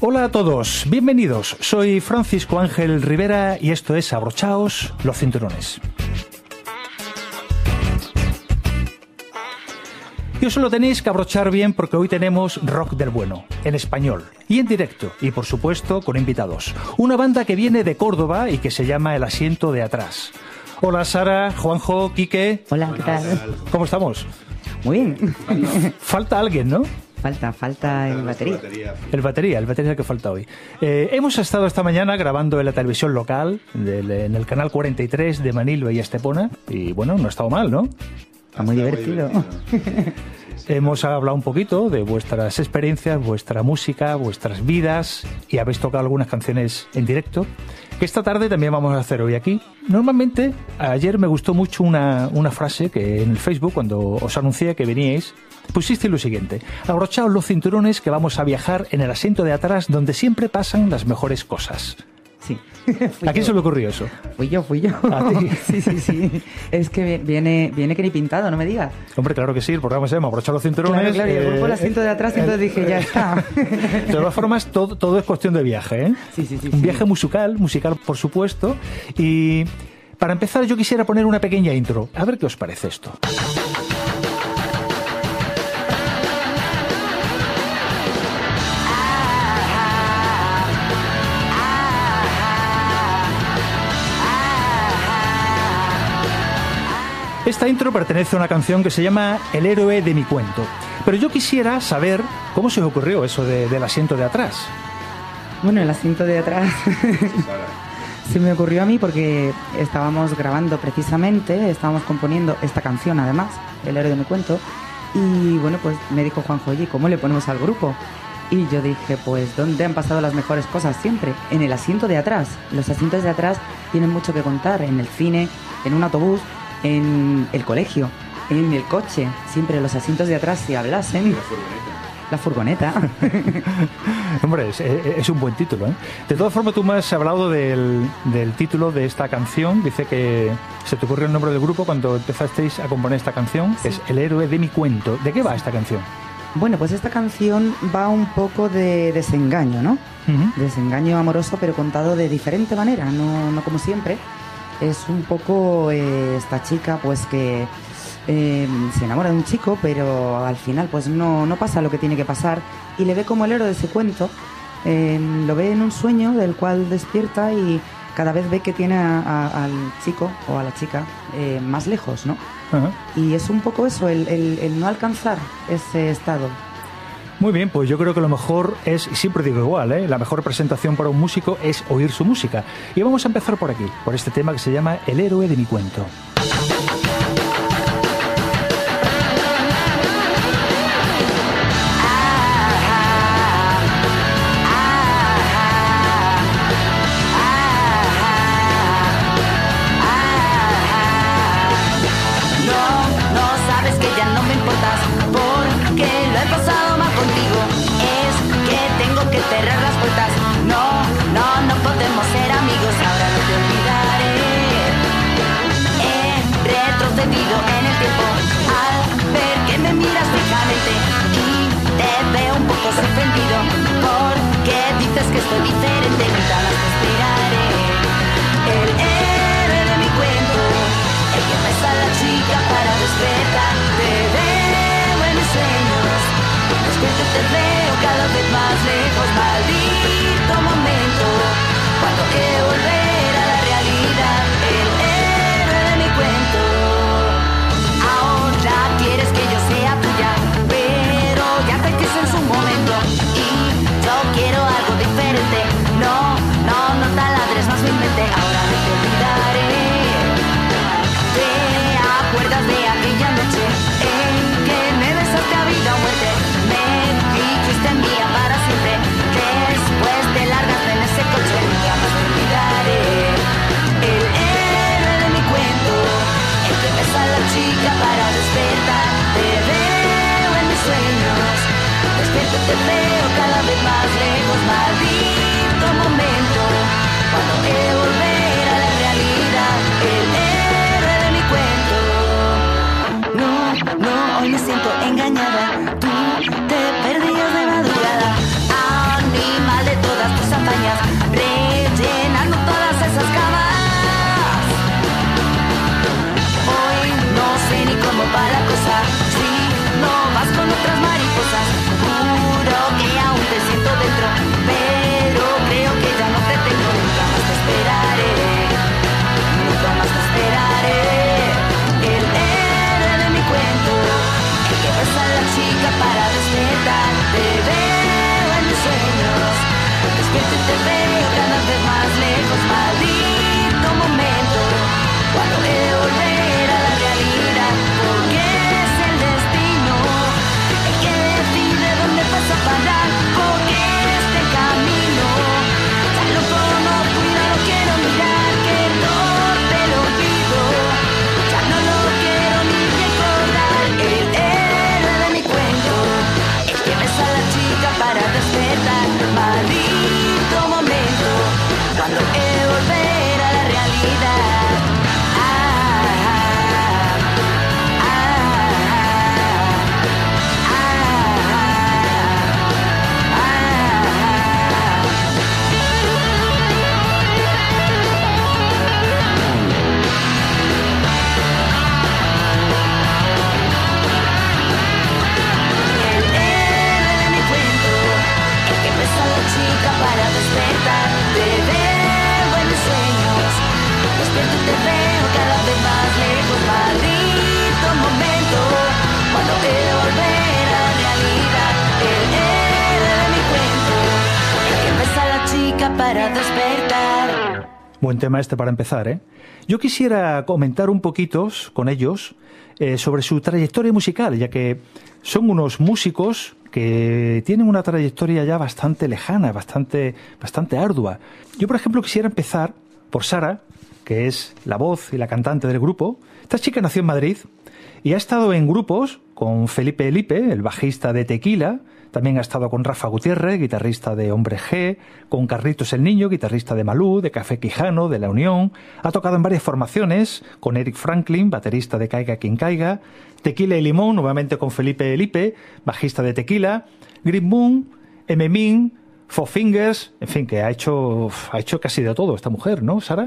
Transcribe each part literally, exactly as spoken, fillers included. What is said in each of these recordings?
Hola a todos, bienvenidos. Soy Francisco Ángel Rivera y esto es Abrochaos los cinturones. Y os lo tenéis que abrochar bien porque hoy tenemos rock del bueno, en español y en directo y por supuesto con invitados. Una banda que viene de Córdoba y que se llama El Asiento de Atrás. Hola Sara, Juanjo, Quique. Hola, ¿qué tal? ¿Cómo estamos? Muy bien. Falta alguien, ¿no? Falta, falta el batería. El batería, el batería que falta hoy. Eh, hemos estado esta mañana grabando en la televisión local, del, en el canal cuarenta y tres de Manilva y Estepona, y bueno, no ha estado mal, ¿no? Está muy divertido. Hemos hablado un poquito de vuestras experiencias, vuestra música, vuestras vidas, y habéis tocado algunas canciones en directo, que esta tarde también vamos a hacer hoy aquí. Normalmente, ayer me gustó mucho una, una frase que en el Facebook, cuando os anuncié que veníais, pusiste lo siguiente: abrochaos los cinturones que vamos a viajar en el asiento de atrás donde siempre pasan las mejores cosas. Sí. ¿A quién se le ocurrió eso? Fui yo, fui yo. ¿A ti? Sí, sí, sí. Es que viene, viene que ni pintado, no me digas. Hombre, claro que sí, el programa se llama Abrochar los cinturones. Claro, claro, y el grupo eh, el asiento de atrás, eh, entonces dije, ya está. De todas formas, todo, todo es cuestión de viaje, ¿eh? Sí, sí, sí. Un sí. viaje musical, musical por supuesto. Y para empezar yo quisiera poner una pequeña intro. A ver qué os parece esto. Esta intro pertenece a una canción que se llama El héroe de mi cuento. Pero yo quisiera saber cómo se os ocurrió eso de, del asiento de atrás. Bueno, el asiento de atrás se me ocurrió a mí porque estábamos grabando precisamente, estábamos componiendo esta canción además, El héroe de mi cuento, y bueno, pues me dijo Juanjo, oye, ¿cómo le ponemos al grupo? Y yo dije, pues, ¿dónde han pasado las mejores cosas siempre? En el asiento de atrás. Los asientos de atrás tienen mucho que contar, en el cine, en un autobús, en el colegio, en el coche. Siempre los asientos de atrás si hablasen. La furgoneta. La furgoneta. Hombre, es, es un buen título, ¿eh? De todas formas, tú me has hablado del, del título de esta canción. Dice que se te ocurrió el nombre del grupo cuando empezasteis a componer esta canción, que sí. Es El héroe de mi cuento. ¿De qué va esta canción? Bueno, pues esta canción va un poco de desengaño, ¿no? Uh-huh. Desengaño amoroso, pero contado de diferente manera, no, no como siempre. Es un poco eh, esta chica pues que eh, se enamora de un chico, pero al final pues no, no pasa lo que tiene que pasar y le ve como el héroe de ese cuento. Eh, lo ve en un sueño del cual despierta y cada vez ve que tiene a, a, al chico o a la chica eh, más lejos, ¿no? Uh-huh. Y es un poco eso, el, el, el no alcanzar ese estado. Muy bien, pues yo creo que lo mejor es, y siempre digo igual, ¿eh? La mejor presentación para un músico es oír su música. Y vamos a empezar por aquí, por este tema que se llama El héroe de mi cuento. Sorprendido porque dices que estoy diferente, nunca más te esperaré. El héroe de mi cuento, el que besa a la chica para despertar. Te veo en mis sueños, despierto te veo cada vez más lejos. Maldito momento, cuando quiero volver a la realidad. El héroe de mi cuento, ahora quieres que yo sea tuya, pero ya te quise en su momento y yo quiero algo diferente. No, no, no taladres más mi mente, ahora no te olvidaré. ¿Te acuerdas de aquella noche en que me besaste a vida o muerte? Me dijiste mía para siempre, después de largarte en ese coche, nunca más te olvidaré. El héroe de mi cuento, el que besa a la chica para despertar. Te veo en mis sueños, despierto te veo cada vez más lejos. Maldito momento, cuando he de volver a Buen tema este para empezar, ¿eh? Yo quisiera comentar un poquito con ellos eh, sobre su trayectoria musical, ya que son unos músicos que tienen una trayectoria ya bastante lejana, bastante, bastante ardua. Yo, por ejemplo, quisiera empezar por Sara, que es la voz y la cantante del grupo. Esta chica nació en Madrid y ha estado en grupos con Felipe Elipe, el bajista de Tequila. También ha estado con Rafa Gutiérrez, guitarrista de Hombre G, con Carlitos el Niño, guitarrista de Malú, de Café Quijano, de La Unión. Ha tocado en varias formaciones, con Eric Franklin, baterista de Caiga Quien Caiga, Tequila y Limón, nuevamente con Felipe Elipe, bajista de Tequila, Green Moon, M-Min, Four Fingers, en fin, que ha hecho, ha hecho casi de todo esta mujer, ¿no, Sara?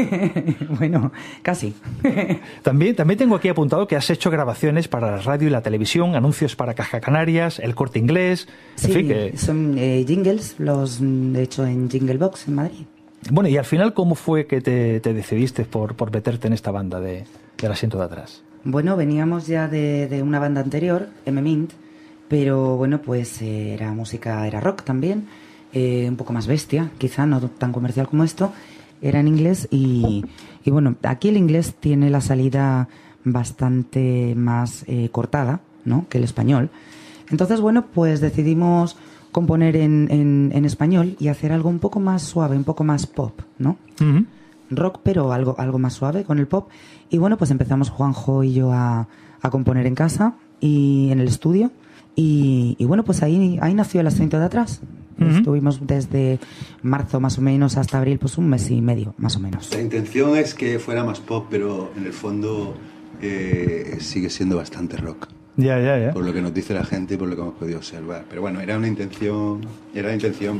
Bueno, casi. También, también tengo aquí apuntado que has hecho grabaciones para la radio y la televisión, anuncios para Caja Canarias, El Corte Inglés, en Sí, fin que... son eh, jingles, los he hecho en Jingle Box en Madrid. Bueno, y al final, ¿cómo fue que te, te decidiste por, por meterte en esta banda de, del asiento de atrás? Bueno, veníamos ya de, de una banda anterior, M-Mint, pero bueno, pues eh, era música, era rock también. Eh, un poco más bestia, quizá no tan comercial como esto, era en inglés y, y bueno, aquí el inglés tiene la salida bastante más eh, cortada, ¿no?, que el español. Entonces, bueno, pues decidimos componer en, en, en español y hacer algo un poco más suave, un poco más pop, ¿no? Uh-huh. Rock, pero algo, algo más suave con el pop. Y bueno, pues empezamos Juanjo y yo a, a componer en casa y en el estudio. Y, y bueno, pues ahí, ahí nació el asiento de atrás. Uh-huh. Estuvimos desde marzo más o menos hasta abril, pues un mes y medio, más o menos. La intención es que fuera más pop, pero en el fondo eh, sigue siendo bastante rock. Ya, ya, ya. Por lo que nos dice la gente y por lo que hemos podido observar. Pero bueno, era una intención, era la intención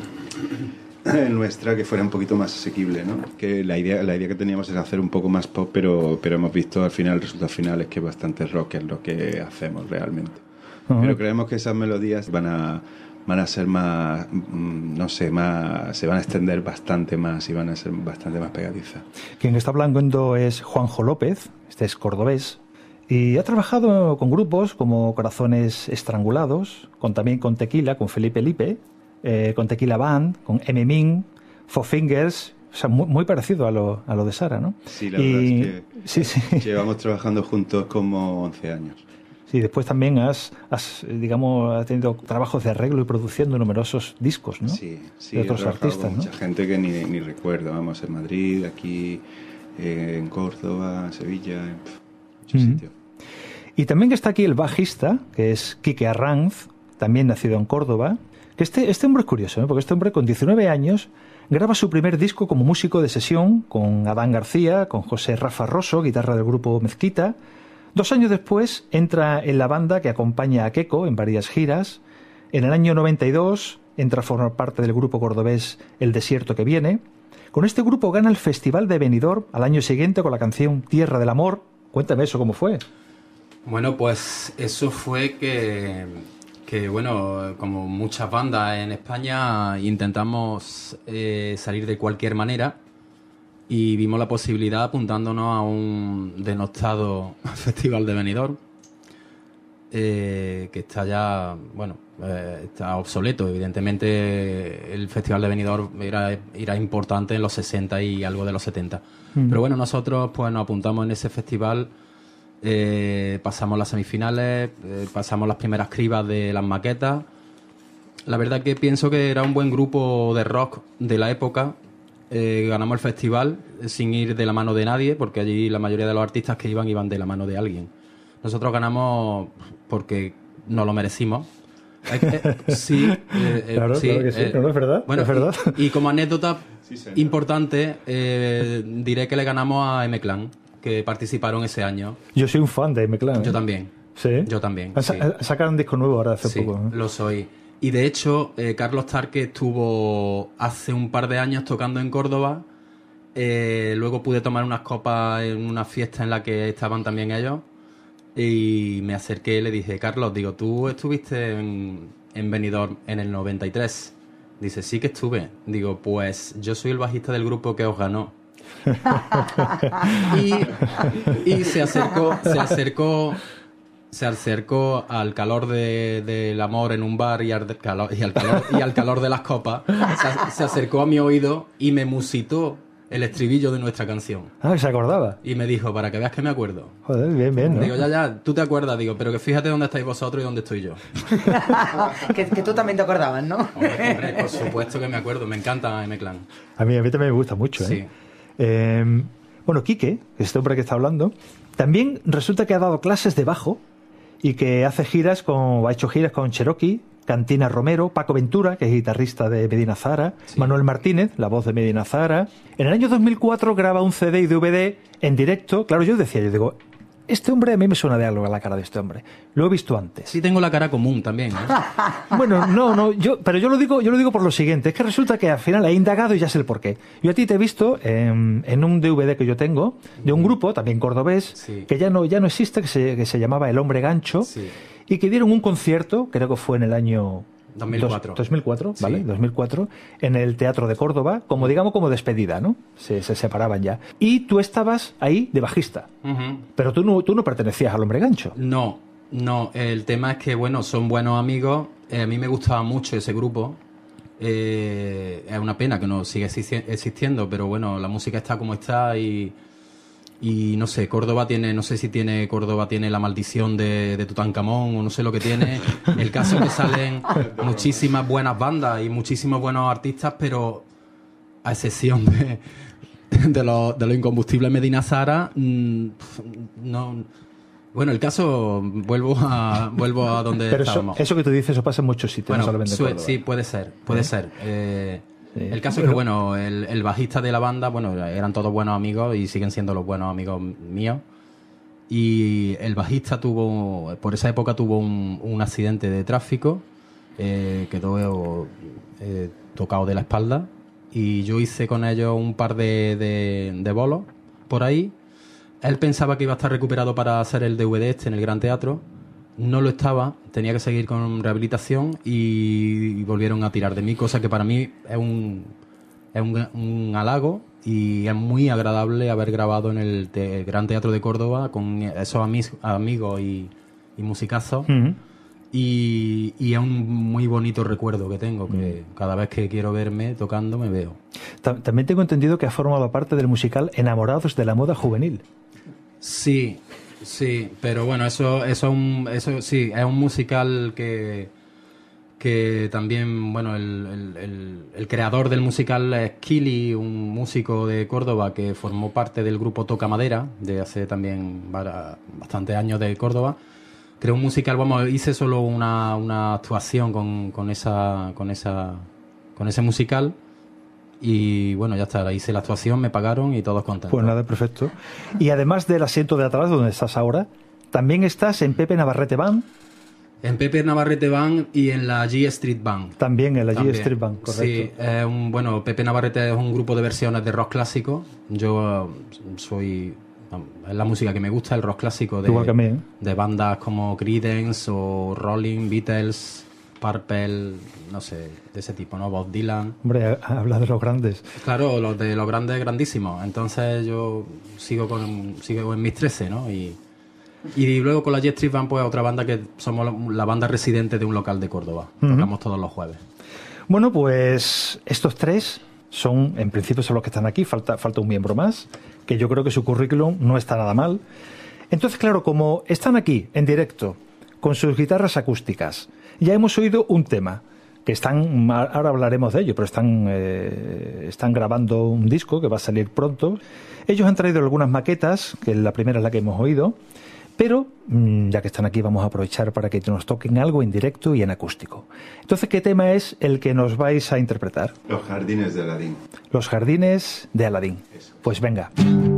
nuestra que fuera un poquito más asequible, ¿no? Que la idea, la idea que teníamos era hacer un poco más pop, pero, pero hemos visto al final, el resultado final es que es bastante rock, es lo que hacemos realmente. Uh-huh. Pero creemos que esas melodías van a van a ser más, no sé, más, se van a extender bastante más y van a ser bastante más pegadizas. Quien está hablando es Juanjo López, este es cordobés, y ha trabajado con grupos como Corazones Estrangulados, con también con Tequila, con Felipe Lipe, eh, con Tequila Band, con M-Min, Four Fingers, o sea, muy, muy parecido a lo, a lo de Sara, ¿no? Sí, la y... verdad es que sí, sí. llevamos trabajando juntos como once años. Sí, después también has, has, digamos, has tenido trabajos de arreglo y producción de numerosos discos, ¿no? Sí, sí, de otros he artistas, con ¿no? Mucha gente que ni, ni recuerdo, vamos, en Madrid, aquí, eh, en Córdoba, en Sevilla, en pff, muchos uh-huh. sitios. Y también está aquí el bajista, que es Quique Arranz, también nacido en Córdoba. Que este, este hombre es curioso, ¿eh? Porque este hombre con diecinueve años graba su primer disco como músico de sesión con Adán García, con José Rafa Rosso, guitarra del grupo Mezquita. Dos años después entra en la banda que acompaña a Keko en varias giras. En el año noventa y dos entra a formar parte del grupo cordobés El Desierto que Viene. Con este grupo gana el Festival de Benidorm al año siguiente con la canción Tierra del Amor. Cuéntame eso, ¿cómo fue? Bueno, pues eso fue que, que bueno, como muchas bandas en España intentamos eh, salir de cualquier manera. Y vimos la posibilidad apuntándonos a un denostado Festival de Benidorm, eh, que está ya, bueno, eh, está obsoleto. Evidentemente el Festival de Benidorm era, era importante en los sesenta y algo de los setenta. Mm. Pero bueno, nosotros pues nos apuntamos en ese festival, eh, pasamos las semifinales, eh, pasamos las primeras cribas de las maquetas. La verdad que pienso que era un buen grupo de rock de la época. Eh, ganamos el festival sin ir de la mano de nadie, porque allí la mayoría de los artistas que iban iban de la mano de alguien. Nosotros ganamos porque nos lo merecimos. Eh, eh, sí, eh, claro, sí, claro que sí, eh, no, no es verdad. Bueno, es verdad. Y, y como anécdota sí, importante, eh, diré que le ganamos a M-Clan, que participaron ese año. Yo soy un fan de M-Clan. Yo ¿eh? también. Sí. Yo también. Ha, sí. Sacaron un disco nuevo ahora hace sí, poco. ¿eh? Lo soy. Y de hecho, eh, Carlos Tarque estuvo hace un par de años tocando en Córdoba. Eh, luego pude tomar unas copas en una fiesta en la que estaban también ellos. Y me acerqué y le dije, Carlos, digo, ¿tú estuviste en, en Benidorm en el noventa y tres? Dice, sí que estuve. Digo, pues yo soy el bajista del grupo que os ganó. y, y se acercó, se acercó... se acercó al calor de, del amor en un bar y al calor, y al calor, y al calor de las copas, se, se acercó a mi oído y me musitó el estribillo de nuestra canción. Ah, que se acordaba. Y me dijo, para que veas que me acuerdo. Joder, bien, bien, ¿no? Digo, ya, ya, tú te acuerdas, digo, pero que fíjate dónde estáis vosotros y dónde estoy yo. que, que tú también te acordabas, ¿no? Hombre, hombre, por supuesto que me acuerdo, me encanta M-Clan. A mí, a mí también me gusta mucho, ¿eh? Sí. Eh, bueno, Quique, este hombre que está hablando, también resulta que ha dado clases de bajo y que hace giras con, ha hecho giras con Cherokee, Cantina Romero, Paco Ventura, que es guitarrista de Medina Zahara, sí. Manuel Martínez, la voz de Medina Zahara. En el año dos mil cuatro graba un C D y D V D en directo. Claro, yo decía, yo digo, este hombre a mí me suena de algo a la cara de este hombre. Lo he visto antes. Sí, tengo la cara común también, ¿eh? Bueno, no, no, yo, pero yo lo digo, yo lo digo por lo siguiente, es que resulta que al final he indagado y ya sé el porqué. Yo a ti te he visto en, en un D V D que yo tengo, de un grupo, también cordobés, sí. que ya no, ya no existe, que se, que se llamaba El Hombre Gancho, sí. y que dieron un concierto, creo que fue en el año dos mil cuatro. dos mil cuatro, ¿vale? Sí. dos mil cuatro, en el Teatro de Córdoba, como digamos como despedida, ¿no? Se, se separaban ya. Y tú estabas ahí de bajista. Uh-huh. Pero tú no, tú no pertenecías al Hombre Gancho. No, no. El tema es que, bueno, son buenos amigos. Eh, a mí me gustaba mucho ese grupo. Eh, es una pena que no siga existiendo, pero bueno, la música está como está y... Y no sé, Córdoba tiene, no sé si tiene Córdoba tiene la maldición de, de Tutankamón o no sé lo que tiene. El caso es que salen muchísimas buenas bandas y muchísimos buenos artistas, pero a excepción de, de los de los incombustibles Medina Zahara, mmm, no. Bueno, el caso, vuelvo a vuelvo a donde pero estábamos. Eso, eso que tú dices, eso pasa en muchos sitios, bueno, no solamente en Córdoba. Sí, puede ser, puede ¿Eh? ser. Eh, Sí. El caso es que, bueno, el, el bajista de la banda, bueno, eran todos buenos amigos y siguen siendo los buenos amigos míos. Y el bajista tuvo, por esa época tuvo un, un accidente de tráfico, eh, quedó eh, tocado de la espalda. Y yo hice con ellos un par de, de, de bolos por ahí. Él pensaba que iba a estar recuperado para hacer el D V D este en el Gran Teatro. No lo estaba, tenía que seguir con rehabilitación y volvieron a tirar de mí, cosa que para mí es un, es un, un halago y es muy agradable haber grabado en el te, Gran Teatro de Córdoba con esos ami- amigos y, y musicazos. Uh-huh. y, y es un muy bonito recuerdo que tengo, que uh-huh. cada vez que quiero verme tocando me veo. También tengo entendido que ha formado parte del musical Enamorados de la Moda Juvenil. Sí. Sí, pero bueno, eso, eso, un, eso sí, es un musical que, que también, bueno, el, el, el, el creador del musical es Kili, un músico de Córdoba que formó parte del grupo Toca Madera, de hace también bastantes años de Córdoba. Creó un musical, vamos, hice solo una, una actuación con, con, esa, con, esa, con ese musical. Y bueno, ya está, hice la actuación, me pagaron y todos contentos. Pues nada, perfecto. Y además del asiento de atrás, donde estás ahora, también estás en Pepe Navarrete Band. En Pepe Navarrete Band y en la G Street Band. También en la también. G Street Band, correcto. Sí, eh, un, bueno, Pepe Navarrete es un grupo de versiones de rock clásico. Yo uh, soy... Es la música que me gusta, el rock clásico de, Igual que a mí, ¿eh? de bandas como Creedence o Rolling, Beatles... Purple, no sé, de ese tipo, ¿no? Bob Dylan. Hombre, habla de los grandes. Claro, los de los grandes grandísimos. Entonces yo sigo con sigo en mis trece, ¿no? Y, y luego con la Jet Street Band, pues otra banda que somos la banda residente de un local de Córdoba. Uh-huh. Tocamos todos los jueves. Bueno, pues estos tres son, en principio son los que están aquí. Falta, falta un miembro más, que yo creo que su currículum no está nada mal. Entonces, claro, como están aquí en directo, con sus guitarras acústicas, ya hemos oído un tema, que están, ahora hablaremos de ello, pero están, eh, están grabando un disco que va a salir pronto. Ellos han traído algunas maquetas, que la primera es la que hemos oído, pero ya que están aquí vamos a aprovechar para que nos toquen algo en directo y en acústico. Entonces, ¿qué tema es el que nos vais a interpretar? Los Jardines de Aladín. Los Jardines de Aladín. Eso. Pues venga.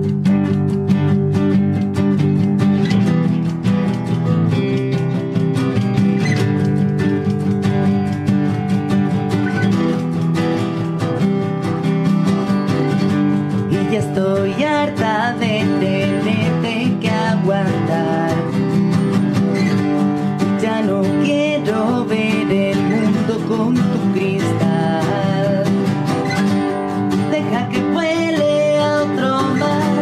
Estoy harta de tenerte que aguantar. Ya no quiero ver el mundo con tu cristal. Deja que vuele a otro mar.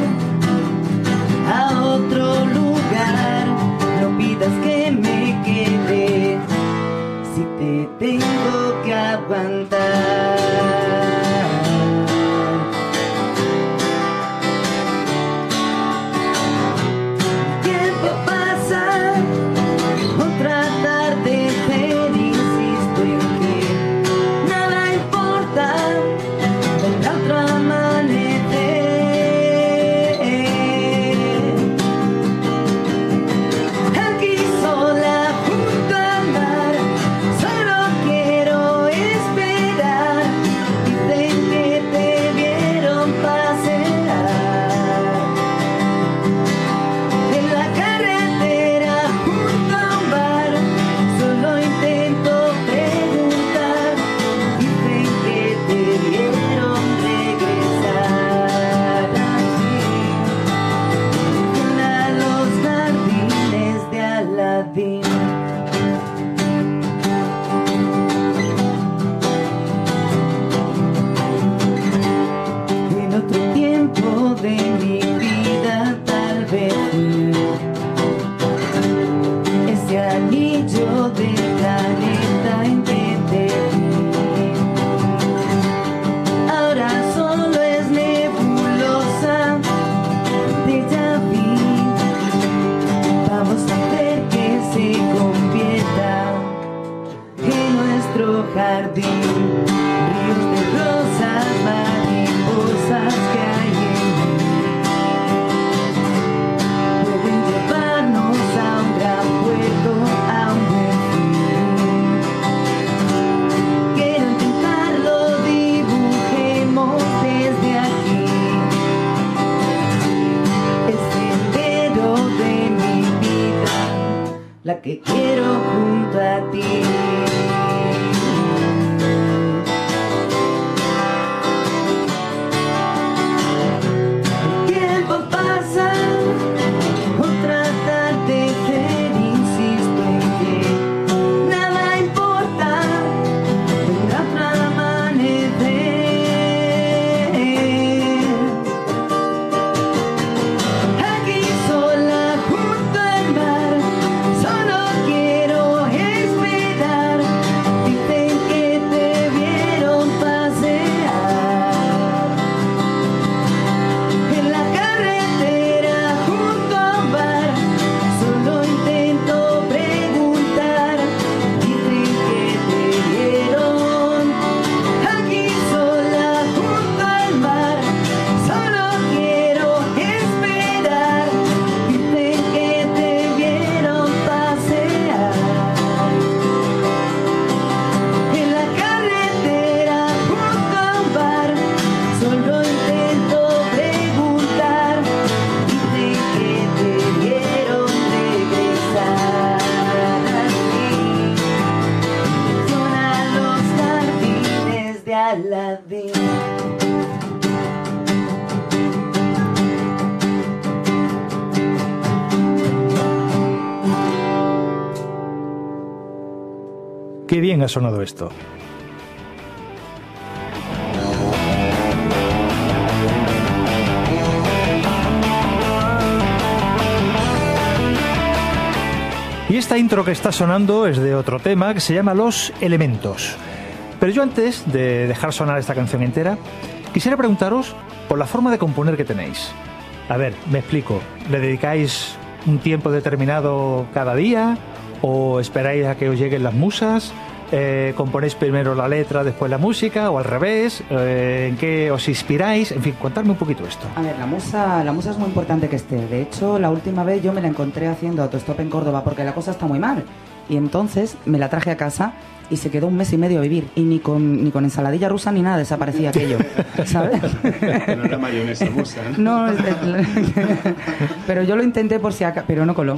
la que quiero junto a ti. El tiempo pasa, otra atardecer, insisto en que nada importa, vendrá otro amanecer. Aquí sola junto al mar, solo quiero esperar. Dicen que te vieron pasear en la carretera junto a un bar. Solo intento preguntar. Dicen que te vieron aquí sola junto al mar. Solo quiero esperar. Dicen que te vieron pasear en la carretera junto a un bar. Solo intento preguntar. Dicen que te vieron regresar así. Suenan los jardines de Aladín. Qué bien ha sonado esto. Y esta intro que está sonando es de otro tema que se llama Los Elementos. Pero yo antes de dejar sonar esta canción entera, quisiera preguntaros por la forma de componer que tenéis. A ver, me explico. ¿Le dedicáis un tiempo determinado cada día? ¿O esperáis a que os lleguen las musas? Eh, ¿Componéis primero la letra, después la música? ¿O al revés? Eh, ¿En qué os inspiráis? En fin, contadme un poquito esto. A ver, la musa, la musa es muy importante que esté. De hecho, la última vez yo me la encontré haciendo autostop en Córdoba porque la cosa está muy mal. Y entonces me la traje a casa y se quedó un mes y medio a vivir. Y ni con, ni con ensaladilla rusa ni nada desaparecía aquello, ¿sabes? No era mayonesa musa, ¿no? No, es- pero yo lo intenté por si acaso, pero no coló.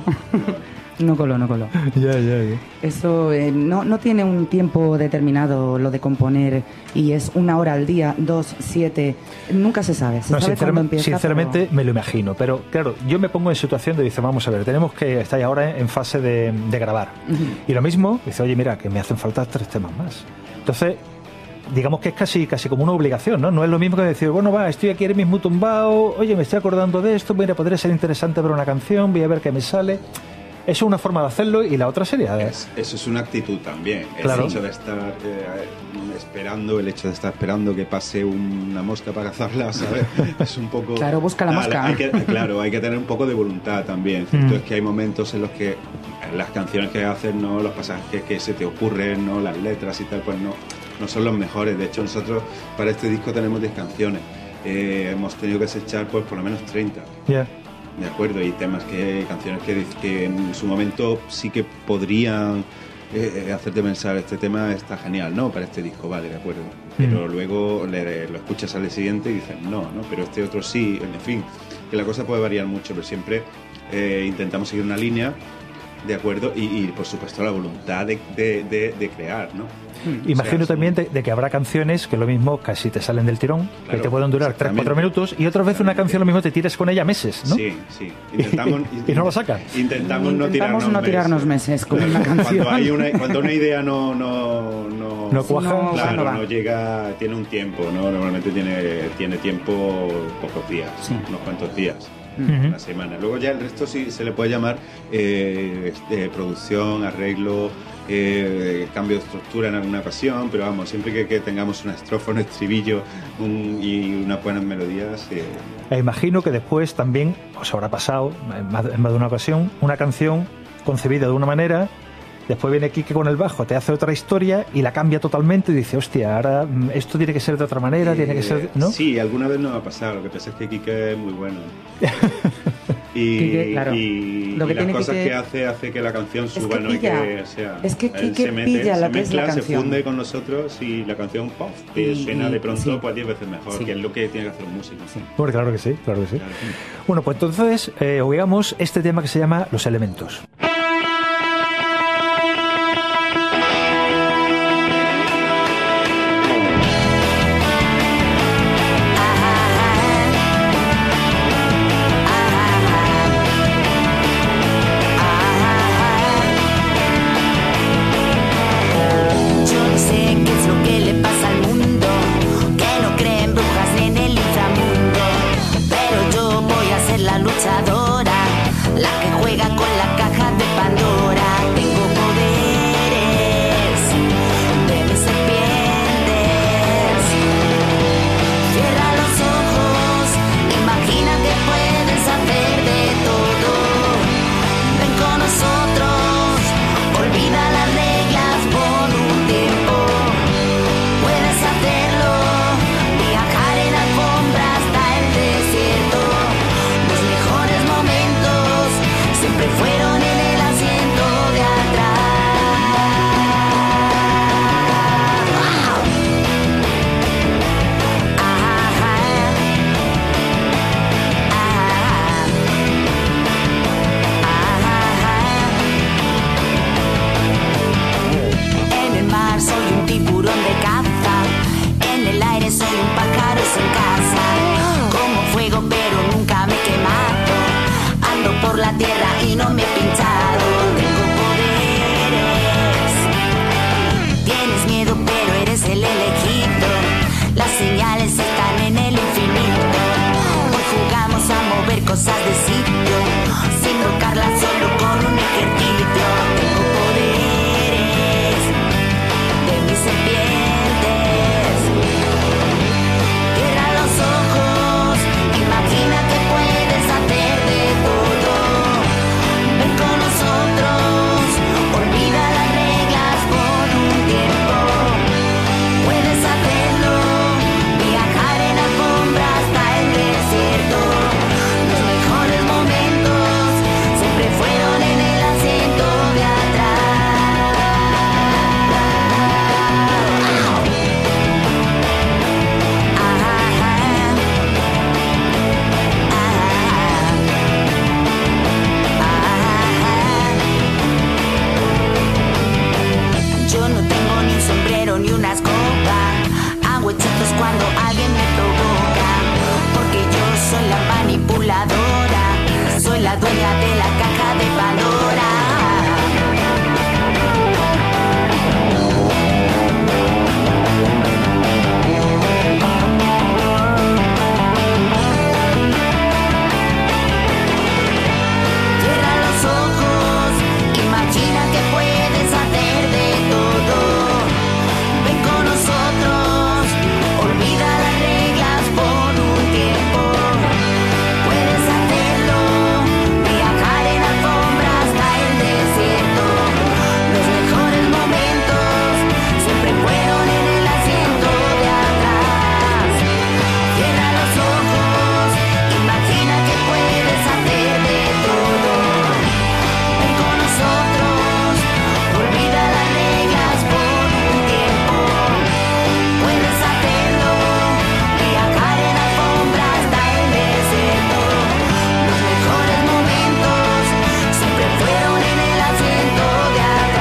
No coló, no coló. Ya, ya, ya. Eso eh, no, no tiene un tiempo determinado lo de componer y es una hora al día, dos, siete, nunca se sabe. Se No, sabe cuándo sinceramente, empieza, sinceramente pero- me lo imagino, pero claro, yo me pongo en situación de, dice, vamos a ver, tenemos que estar ahora en fase de, de grabar. Ujú. Y lo mismo, dice, oye, mira, que me hacen falta tres temas más. Entonces, digamos que es casi casi como una obligación, ¿no? No es lo mismo que decir, bueno, va, estoy aquí ahora mismo tumbado, oye, me estoy acordando de esto, mira, podría ser interesante ver una canción, voy a ver qué me sale. Eso es una forma de hacerlo y la otra sería... Es- eso es una actitud también. Claro. El hecho de estar eh, esperando, el hecho de estar esperando que pase una mosca para cazarla, ¿sabes? Es un poco... Claro, busca la Ah, mosca. hay que- claro, hay que tener un poco de voluntad también. Cierto Mm. es que hay momentos en los que las canciones que haces, no los pasajes que, que se te ocurren, no las letras y tal, pues no, no son los mejores. De hecho, nosotros para este disco tenemos diez canciones. Eh, hemos tenido que desechar pues por lo menos treinta. Ya. De acuerdo, y temas que, canciones que, que en su momento sí que podrían eh, hacerte pensar, este tema está genial, ¿no? Para este disco, vale, de acuerdo. Pero Mm. luego le- lo escuchas al día siguiente y dices, no, no, pero este otro sí, en fin, que la cosa puede variar mucho, pero siempre eh, intentamos seguir una línea, de acuerdo, y, y, por supuesto la voluntad de, de, de, de crear, ¿no? Imagino O sea, también de, de que habrá canciones que lo mismo casi te salen del tirón, que Claro, te pueden durar tres exactamente. cuatro minutos, y otras veces una canción lo mismo te tiras con ella meses, ¿no? Sí, sí. Intentamos, Y no lo sacas. Intentamos no Intentamos tirarnos no tirarnos meses con una canción. Cuando, hay una, cuando una idea no, no, no, No cuaja. No, claro, no va. no llega, tiene un tiempo, ¿no? Normalmente tiene, tiene tiempo pocos días, Sí. unos cuantos días. Ujú. Una semana. Luego ya el resto sí se le puede llamar eh, este, producción, arreglo, eh, cambio de estructura en alguna ocasión, pero vamos, siempre que, que tengamos una estrofa, un estribillo un- y unas buenas melodías. eh, E imagino que después también os habrá pasado, en más, en más de una ocasión, una canción concebida de una manera, después viene Quique con el bajo, te hace otra historia y la cambia totalmente y dice, hostia, ahora mm, esto tiene que ser de otra manera, tiene que ser... ¿no? Sí, alguna vez nos ha pasado. Lo que pasa es que Quique es muy bueno. Y, Quique, claro. y, Lo que y las tiene cosas Quique- que hace hace que la canción suba, que no hay pilla- que... O sea, es que él Quique se mete, pilla lo se que es la mezcla, se canción. funde con nosotros y la canción ¡puf! Y- Y suena y- de pronto sí. pues diez veces mejor, Sí. que es lo que tiene que hacer un músico. Sí. Bueno, claro que sí, claro que sí. Claro. Bueno, pues entonces eh, oigamos este tema que se llama Los Elementos. la luchadora, la que juega con la caja de Pandora. Tengo poderes de mis serpientes. Cierra los ojos, imagina que puedes hacer de todo. Ven con nosotros, olvida las reglas por un tiempo. Puedes hacerlo, viajar en alfombra hasta el desierto. Los mejores momentos siempre fueron en el asiento de atrás. ¡Wow! Ajá. Ajá. En el mar soy un tiburón de caza, en el aire soy un pájaro sin casa. Como fuego pero nunca me he quemado, ando por la tierra y no me he pinchado. Tengo poderes, tienes miedo pero eres el elegido. Las señales están en el infinito. Hoy jugamos a mover cosas de sitio, sin tocarlas solo con un ejercicio. Tengo poderes de mis serpientes. Cierra los ojos, imagina que puedes hacer de todo. Ven con nosotros, olvida las reglas por un tiempo. Puedes hacerlo, viajar en alfombra hasta el desierto. Los mejores momentos siempre fueron en el asiento de atrás. Yo no tengo ni un sombrero ni una escoba, hago hechizos cuando alguien me provoca, porque yo soy la manipuladora, soy la dueña de la caja de Pandora. Cierra los ojos, imagina que puedes hacer de todo. Ven con nosotros, olvida las reglas por un tiempo. Puedes hacerlo, viajar en alfombra hasta el desierto. Los mejores momentos siempre fueron en el asiento de atrás. Cierra los ojos, imagina que puedes hacer de todo. Ven con nosotros, olvida las reglas por un tiempo. Puedes hacerlo, viajar en alfombra hasta el desierto. Los mejores momentos siempre fueron en el asiento de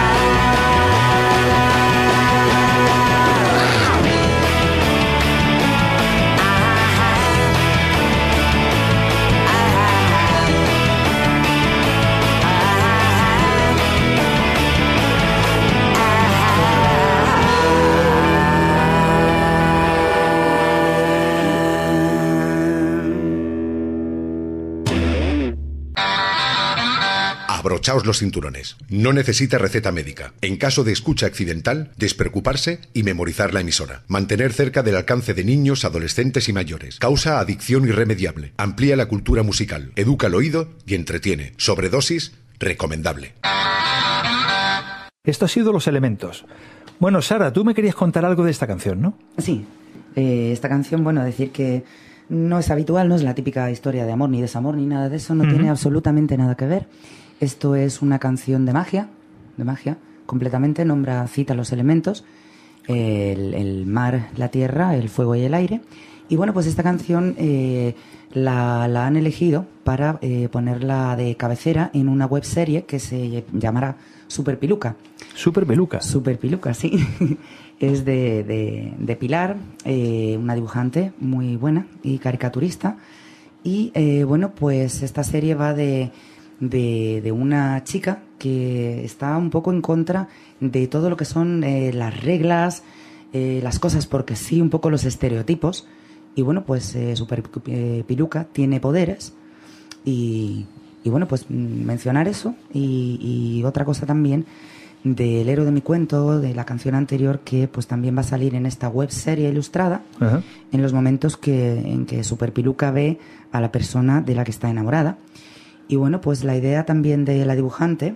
Abrochaos los cinturones. No necesita receta médica. En caso de escucha accidental, despreocuparse y memorizar la emisora. Mantener cerca del alcance de niños, adolescentes y mayores. Causa adicción irremediable. Amplía la cultura musical. Educa el oído y entretiene. Sobredosis, recomendable. Esto ha sido Los Elementos. Bueno, Sara, tú me querías contar algo de esta canción, ¿no? Sí, eh, esta canción, bueno, decir que no es habitual, no es la típica historia de amor ni desamor ni nada de eso, no uh-huh. tiene absolutamente nada que ver. Esto es una canción de magia, de magia, completamente, nombra, cita los elementos, el, el mar, la tierra, el fuego y el aire. Y bueno, pues esta canción eh, la, la han elegido para eh, ponerla de cabecera en una webserie que se llamará Super Piluca. Super Piluca. Super Piluca, sí. Es de, de, de Pilar, eh, una dibujante muy buena y caricaturista. Y eh, bueno, pues esta serie va de... De, de una chica que está un poco en contra de todo lo que son eh, las reglas, eh, las cosas porque sí, un poco los estereotipos. Y bueno, pues eh, Super eh, Piluca tiene poderes Y, y bueno, pues mencionar eso y, y otra cosa también del héroe de mi cuento, de la canción anterior, que pues también va a salir en esta web serie ilustrada. Ajá. En los momentos que, en que Superpiluca ve a la persona de la que está enamorada. Y bueno, pues la idea también de la dibujante,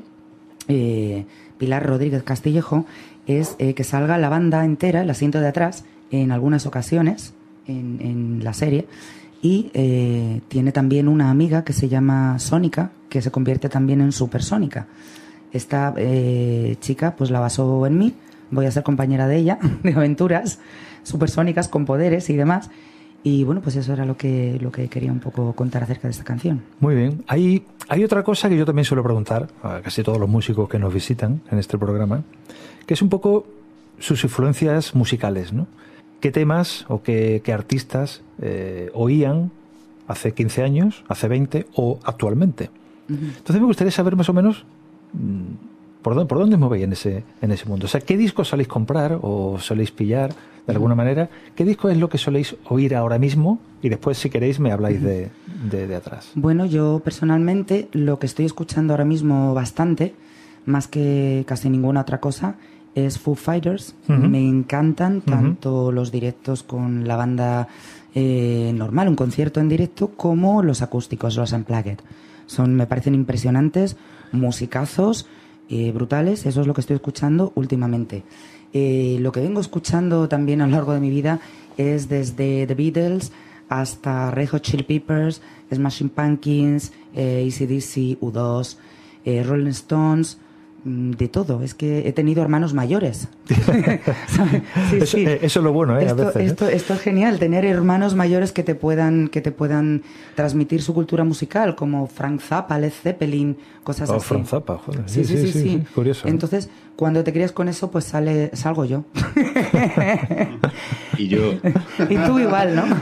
eh, Pilar Rodríguez Castillejo, es eh, que salga la banda entera, el asiento de atrás, en algunas ocasiones en, en la serie. Y eh, tiene también una amiga que se llama Sónica, que se convierte también en Supersónica. Esta eh, chica pues la basó en mí, voy a ser compañera de ella, de aventuras supersónicas con poderes y demás. Y bueno, pues eso era lo que lo que quería un poco contar acerca de esta canción. Muy bien. Hay, hay otra cosa que yo también suelo preguntar a casi todos los músicos que nos visitan en este programa, que es un poco sus influencias musicales, ¿no? ¿Qué temas o qué, qué artistas eh, oían hace quince años, hace veinte o actualmente? Uh-huh. Entonces me gustaría saber más o menos por dónde, por dónde os movéis en ese, en ese mundo. O sea, ¿qué discos soléis comprar o soléis pillar de alguna manera? ¿Qué disco es lo que soléis oír ahora mismo? Y después, si queréis, me habláis de, de, de atrás. Bueno, yo personalmente lo que estoy escuchando ahora mismo bastante, más que casi ninguna otra cosa, es Foo Fighters. Uh-huh. Me encantan tanto uh-huh. los directos con la banda eh, normal, un concierto en directo, como los acústicos, los Unplugged. Son, me parecen impresionantes, musicazos, eh, brutales. Eso es lo que estoy escuchando últimamente. Eh, lo que vengo escuchando también a lo largo de mi vida es desde The Beatles hasta Red Hot Chili Peppers, Smashing Pumpkins, eh, A C D C, U dos, eh, Rolling Stones, de todo. Es que he tenido hermanos mayores. sí, eso, sí. Eh, eso es lo bueno, ¿eh? Esto, a veces, esto, ¿eh? esto es genial, tener hermanos mayores que te puedan que te puedan transmitir su cultura musical, como Frank Zappa, Led Zeppelin, cosas oh, así. Frank Zappa, joder. Sí, sí, sí, sí, sí, sí. Curioso. Entonces, ¿eh? Cuando te crías con eso, pues sale salgo yo. Y yo. Y tú igual, ¿no?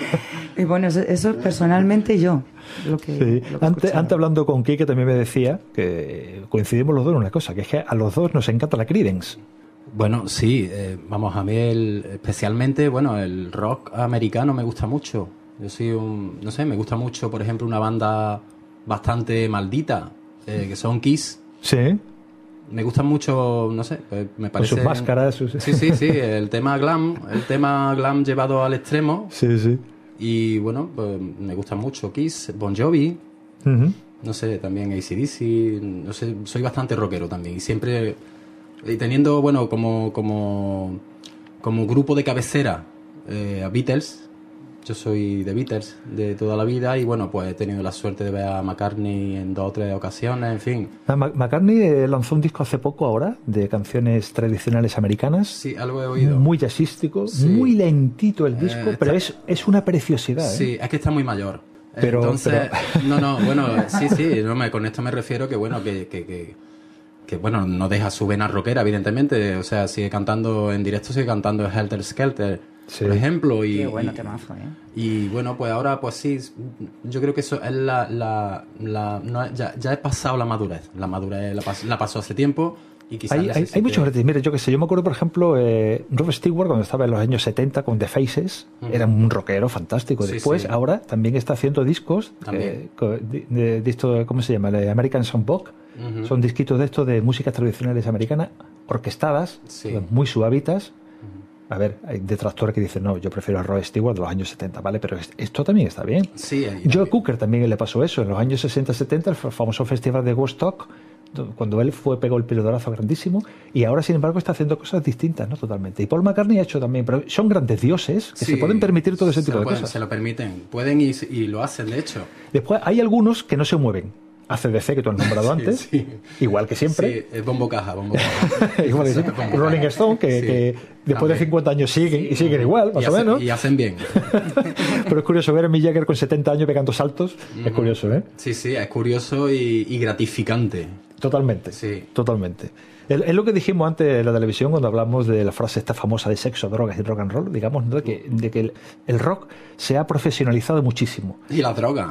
Y bueno, eso, eso personalmente yo. Lo que, sí. lo que antes, antes hablando con Kike también me decía que coincidimos los dos en una cosa, que es que a los dos nos encanta la Creedence. Bueno, sí, eh, vamos, a mí el, especialmente, bueno, el rock americano me gusta mucho. Yo soy un, no sé, me gusta mucho, por ejemplo, una banda bastante maldita, eh, que son Kiss. Sí. Me gustan mucho, no sé, pues me parece... Con sus máscaras. Sus... Sí, sí, sí, el tema glam, el tema glam llevado al extremo. Sí, sí. Y bueno, pues me gusta mucho Kiss, Bon Jovi, uh-huh. no sé, también A C D C, no sé, soy bastante rockero también. Y siempre, y teniendo, bueno, como, como, como grupo de cabecera eh, a Beatles. Yo soy de Beatles de toda la vida y bueno, pues he tenido la suerte de ver a McCartney en dos o tres ocasiones, en fin. McCartney lanzó un disco hace poco ahora de canciones tradicionales americanas. Sí, algo he oído. Muy jazzístico, sí. Muy lentito el disco, eh, está... pero es, es una preciosidad. Sí, ¿eh? Es que está muy mayor. Pero, Entonces, pero... no, no, bueno, sí, sí, no me, con esto me refiero que bueno, que... que, que que bueno, no deja su vena rockera, evidentemente, o sea, sigue cantando en directo, sigue cantando Helter Skelter, sí. por ejemplo, y, qué bueno temazo, ¿eh? Y bueno, pues ahora, pues sí, yo creo que eso es la, la, la no, ya, ya he pasado la madurez, la madurez la, pas, la pasó hace tiempo y quizás hay, necesite... hay, hay muchos artistas, mira, yo que sé, yo me acuerdo, por ejemplo, eh, Rod Stewart cuando estaba en los años setenta con The Faces, uh-huh. era un rockero fantástico, sí, después sí. ahora también está haciendo discos, eh, de, de, de esto, ¿cómo se llama? De American Songbook. Uh-huh. Son disquitos de estos de músicas tradicionales americanas, orquestadas, sí. muy suavitas. Uh-huh. A ver, hay detractores que dicen, no, yo prefiero a Rod Stewart de los años setenta, ¿vale? Pero esto también está bien. Sí, Joe Cooker también le pasó eso. En los años sesenta setenta, el famoso festival de Woodstock, cuando él fue, pegó el pelotazo grandísimo, y ahora, sin embargo, está haciendo cosas distintas, ¿no? Totalmente. Y Paul McCartney ha hecho también, pero son grandes dioses que sí, se pueden permitir todo ese tipo de pueden, cosas. Se lo permiten, pueden y, y lo hacen, de hecho. Después, hay algunos que no se mueven. A C D C, que tú has nombrado sí, antes, sí. igual que siempre. Sí, es bombo caja, bombo caja. igual que siempre. Bombo Rolling caja. Stone, que, sí, que después también. de cincuenta años siguen sí. y siguen igual, más y o hacen, menos. Y hacen bien. Pero es curioso ver a Mick Jagger con setenta años pegando saltos. Uh-huh. Es curioso, ¿eh? Sí, sí, es curioso y, y gratificante. Totalmente. Sí. Totalmente. Es lo que dijimos antes en la televisión cuando hablamos de la frase esta famosa de sexo, drogas y rock and roll, digamos, ¿no? de que, de que el, el rock se ha profesionalizado muchísimo. Y la droga.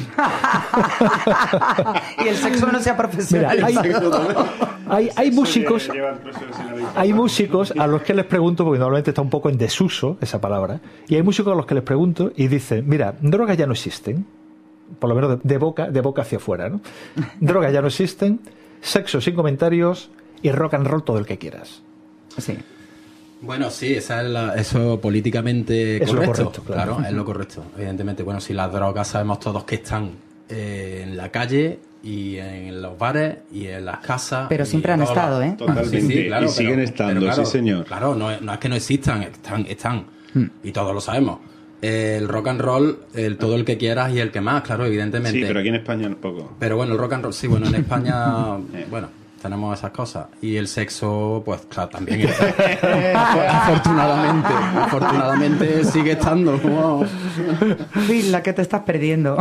Y el sexo no se ha profesionalizado. Mira, hay, hay, hay músicos hay músicos a los que les pregunto, porque normalmente está un poco en desuso esa palabra, y hay músicos a los que les pregunto y dicen, mira, drogas ya no existen. por lo menos de, de boca de boca hacia afuera, ¿no? Drogas ya no existen, sexo sin comentarios y rock and roll todo el que quieras. Sí. Bueno, sí, esa es la, eso políticamente es correcto. Lo correcto claro. claro, es lo correcto. Evidentemente, bueno, si las drogas sabemos todos que están eh, en la calle y en los bares y en las casas. Pero siempre han estado, la... ¿eh? Totalmente. Sí, sí, claro, y siguen pero, estando, pero claro, sí, señor. Claro, no, no es que no existan, están, están. Hmm. Y todos lo sabemos. El rock and roll, el todo el que quieras y el que más, claro, evidentemente. Sí, pero aquí en España un poco. Pero bueno, el rock and roll, sí, bueno, en España, bueno, tenemos esas cosas. Y el sexo, pues claro, también está. afortunadamente, afortunadamente sigue estando. Wow. Phil, la que te estás perdiendo.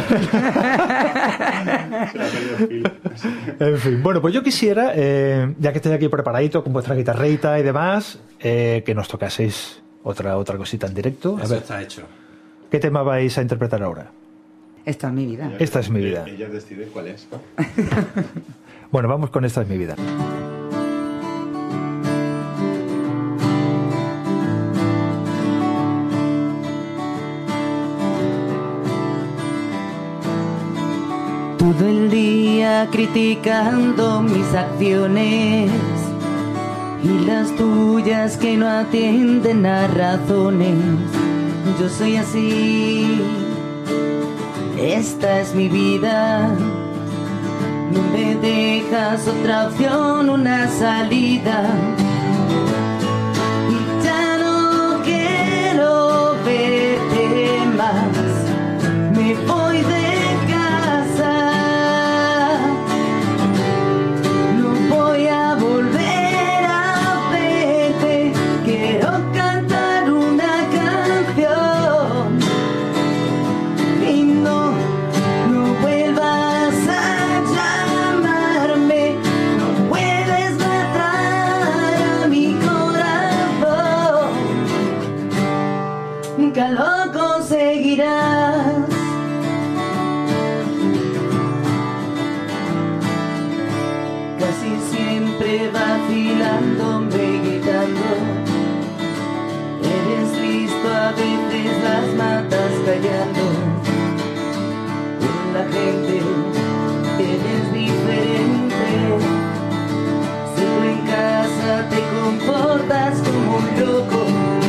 En fin, bueno, pues yo quisiera, eh, ya que estáis aquí preparadito con vuestra guitarrita y demás, eh, que nos tocaseis otra otra cosita en directo. A Eso ver, está hecho. ¿Qué tema vais a interpretar ahora? Esta es mi vida. Ella, Esta es mi vida. Ella decide cuál es. Bueno, vamos con Esta es mi vida. Todo el día criticando mis acciones y las tuyas que no atienden a razones. Yo soy así, esta es mi vida. No me dejas otra opción, una salida. Y ya no quiero verte más. Me voy de lo conseguirás. Casi siempre vacilándome, gritando. Eres listo, a veces las matas callando. Con la gente eres diferente. Solo en casa te comportas como un loco.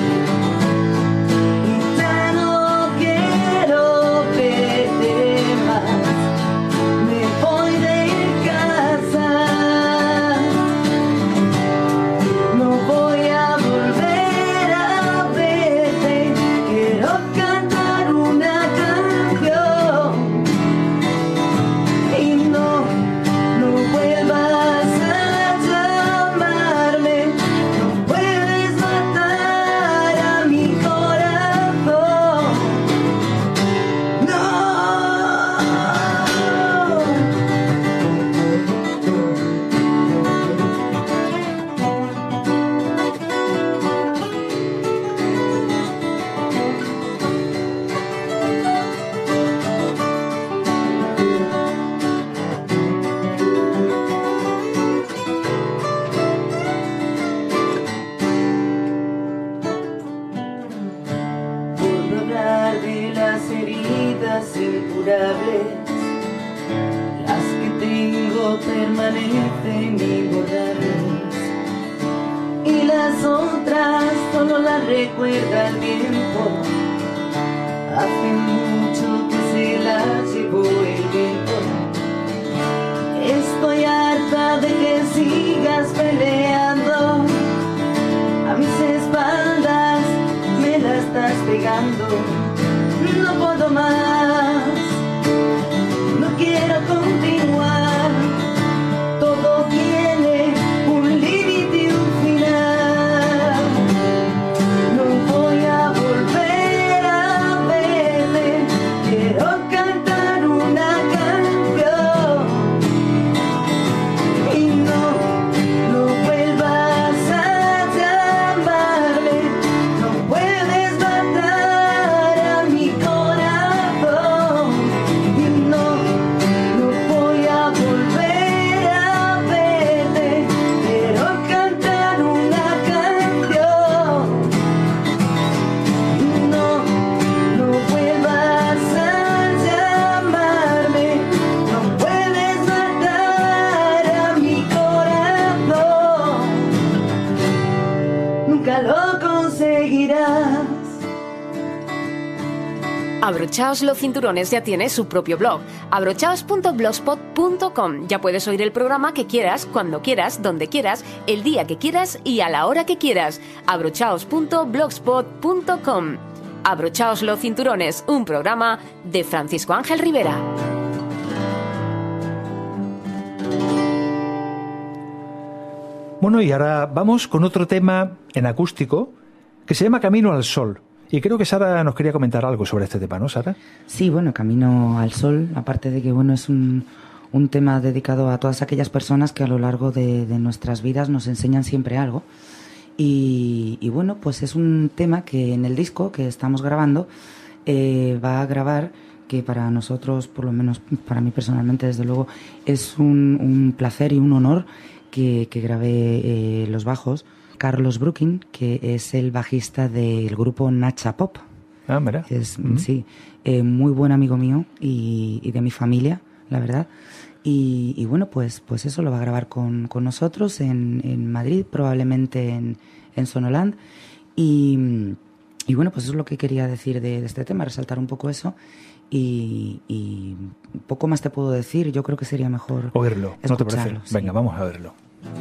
Permanecen imborrables y las otras solo las recuerda el tiempo. Hace mucho que se las llevó el viento. Estoy harta de que sigas peleando. A mis espaldas me la estás pegando. No puedo más, no quiero continuar. Todo tiene un límite y un final. No voy a volver a verte. Abrochaos los cinturones ya tiene su propio blog, abrochaos punto blogspot punto com. Ya puedes oír el programa que quieras, cuando quieras, donde quieras, el día que quieras y a la hora que quieras. abrochaos punto blogspot punto com. Abrochaos los cinturones, un programa de Francisco Ángel Rivera. Bueno, y ahora vamos con otro tema en acústico que se llama Camino al Sol. Y creo que Sara nos quería comentar algo sobre este tema, ¿no, Sara? Sí, bueno, Camino al Sol, aparte de que bueno es un, un tema dedicado a todas aquellas personas que a lo largo de, de nuestras vidas nos enseñan siempre algo. Y, y bueno, pues es un tema que en el disco que estamos grabando eh, va a grabar, que para nosotros, por lo menos para mí personalmente, desde luego, es un, un placer y un honor que, que grabé eh, los bajos Carlos Brooking, que es el bajista del grupo Nacha Pop. Ah, mira. Es, mm. sí, eh, muy buen amigo mío y, y de mi familia, la verdad. Y, y bueno, pues, pues eso lo va a grabar con, con nosotros en, en Madrid, probablemente en, en Sonoland. Y, y bueno, pues eso es lo que quería decir de, de este tema, resaltar un poco eso. Y, y poco más te puedo decir, yo creo que sería mejor oírlo, ¿no te parece? Sí. Venga, vamos a verlo.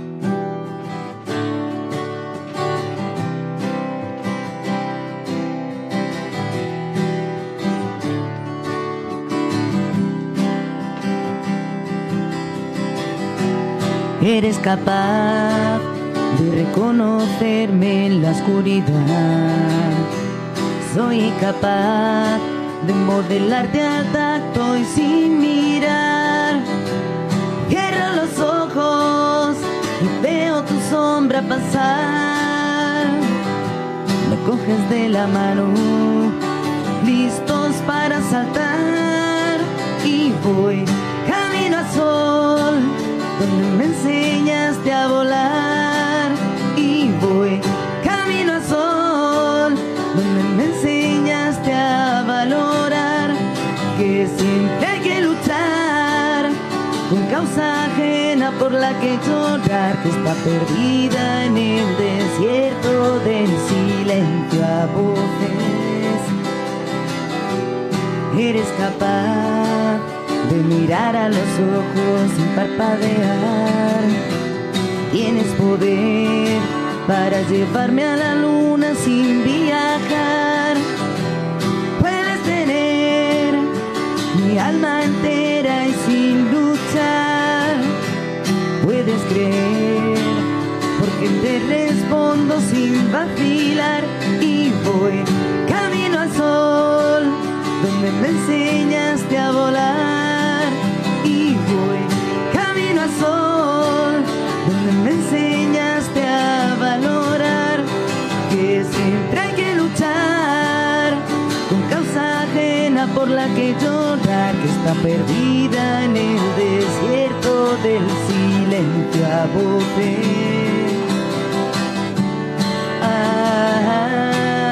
Eres capaz de reconocerme en la oscuridad. Soy capaz de modelarte al tacto y sin mirar. Cierro los ojos y veo tu sombra pasar. Me coges de la mano, listos para saltar. Y voy camino al sol, donde me enseñaste a volar. Y voy camino al sol, donde me enseñaste a valorar que siempre hay que luchar con causa ajena por la que llorar, que está perdida en el desierto del silencio a voces. Eres capaz de mirar a los ojos sin parpadear. Tienes poder para llevarme a la luna sin viajar. Puedes tener mi alma entera y sin luchar. Puedes creer porque te respondo sin vacilar. Y voy camino al sol, donde me enseñaste a volar. Y voy camino al sol, donde me enseñaste a valorar que siempre hay que luchar con causa ajena por la que llorar, que está perdida en el desierto del silencio a voces. Ah,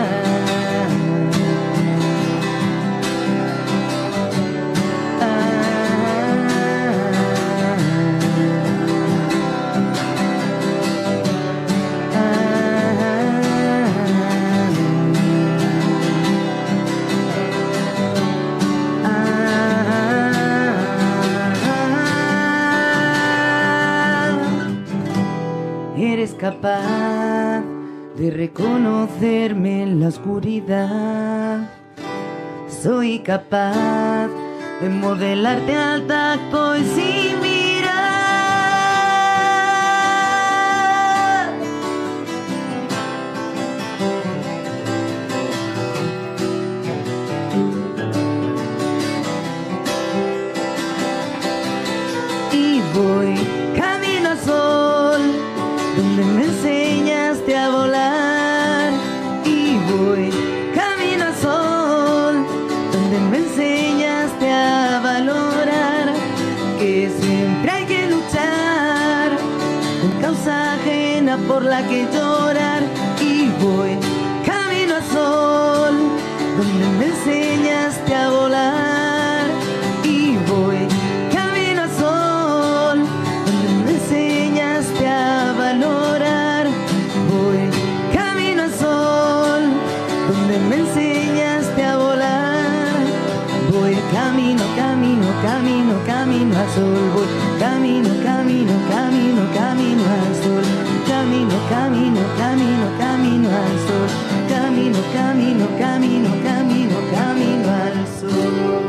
eres capaz de reconocerme en la oscuridad. Soy capaz de modelarte al tacto y sin mirar. Y voy camino al sol, donde me enseñaste a volar. Y voy camino al sol, donde me enseñaste a valorar que siempre hay que luchar con causa ajena por la que llorar. Y voy camino al sol, donde me enseñaste a volar. Y voy camino al sol, donde me enseñaste a valorar. Voy camino al sol, donde me enseñaste a volar. camino, camino al sol voy. Camino, camino, camino, camino al sol. Camino, camino, camino, camino al sol. Camino, camino, camino, camino, camino al sol.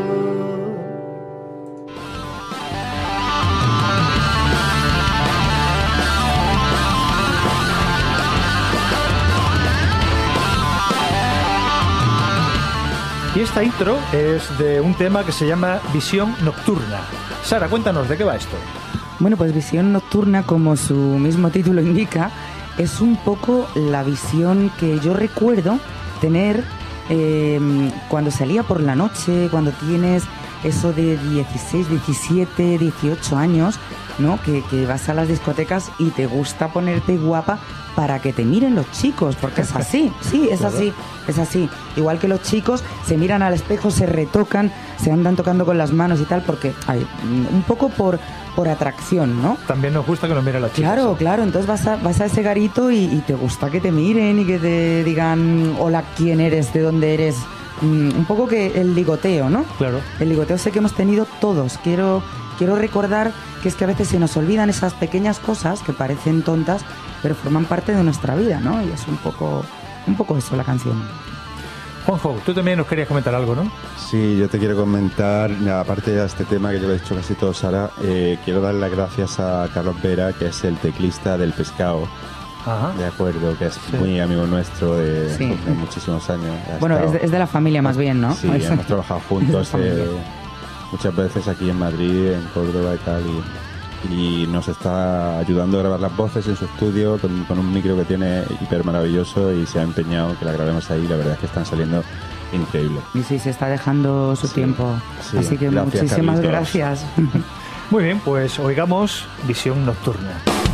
Y esta intro es de un tema que se llama Visión Nocturna. Sara, cuéntanos, ¿de qué va esto? Bueno, pues Visión Nocturna, como su mismo título indica, es un poco la visión que yo recuerdo tener eh, cuando salía por la noche, cuando tienes eso de dieciséis, diecisiete, dieciocho años, ¿no? Que, que vas a las discotecas y te gusta ponerte guapa para que te miren los chicos, porque es así, sí, es Claro. así, es así. Igual que los chicos se miran al espejo, se retocan, se andan tocando con las manos y tal, porque hay un poco por, por atracción, ¿no? También nos gusta que nos miren las chicas. Claro, claro, entonces vas a, vas a ese garito y, y te gusta que te miren y que te digan hola, quién eres, de dónde eres. Mm, un poco que el ligoteo, ¿no? Claro. El ligoteo sé que hemos tenido todos. Quiero, quiero recordar que es que a veces se nos olvidan esas pequeñas cosas que parecen tontas, pero forman parte de nuestra vida, ¿no? Y es un poco, un poco eso la canción. Juanjo, tú también nos querías comentar algo, ¿no? Sí, yo te quiero comentar, aparte de este tema que yo lo he dicho casi todo, Sara, eh, quiero dar las gracias a Carlos Vera, que es el teclista del Pescado, Ajá. de acuerdo, que es Sí. muy amigo nuestro de, Sí. de muchísimos años. Ha Bueno, estado- es de, es de la familia más bien, ¿no? Sí, hemos trabajado juntos Es de familia. eh, muchas veces aquí en Madrid, en Córdoba y tal, y, y nos está ayudando a grabar las voces en su estudio con, con un micro que tiene hiper maravilloso y se ha empeñado que la grabemos ahí. La verdad es que están saliendo increíbles. Y sí, se está dejando su Sí, tiempo. sí, Así que gracias, muchísimas Carlitos. gracias. Muy bien, pues oigamos Visión Nocturna.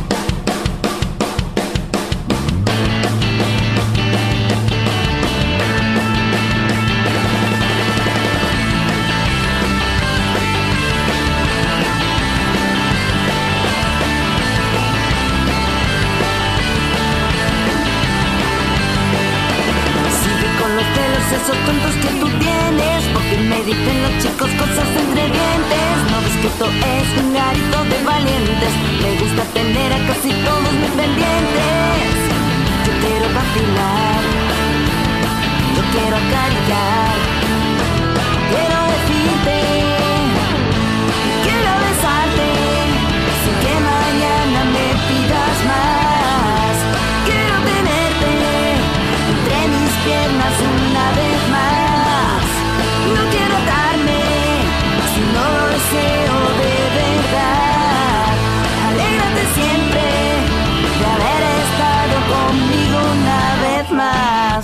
Sigue con los celos esos tontos que tú tienes, porque me dicen los chicos cosas entre dientes. No ves que esto es un garito de valientes. Me gusta tener a casi todos mis pendientes. Yo quiero vacilar, yo quiero acariciar, quiero decirte, quiero besarte, sin que mañana me pidas más. Quiero tenerte entre mis piernas una vez más. No quiero atarme si no lo deseo de verdad. Alégrate siempre de haber estado conmigo una vez más.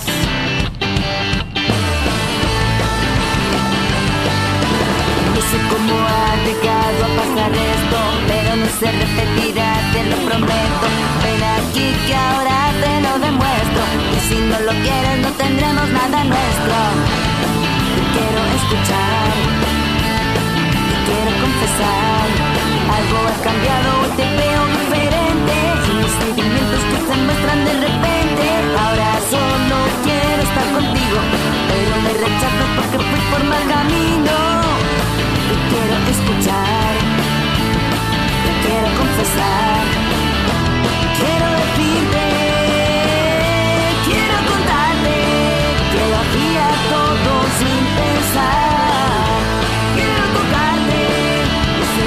No sé cómo ha llegado a pasar esto, pero no se repetirá, te lo prometo. Ven aquí que ahora te lo demuestro, y si no lo quieres no tendremos nada nuestro. Te quiero escuchar, te quiero confesar, algo ha cambiado, hoy te veo diferente, y los sentimientos que se muestran de repente. Ahora solo quiero estar contigo, pero me rechazas porque fui por mal camino. Te quiero escuchar, te quiero confesar, quiero decirte, quiero contarte que lo hacía todo sin pensar. Quiero tocarte,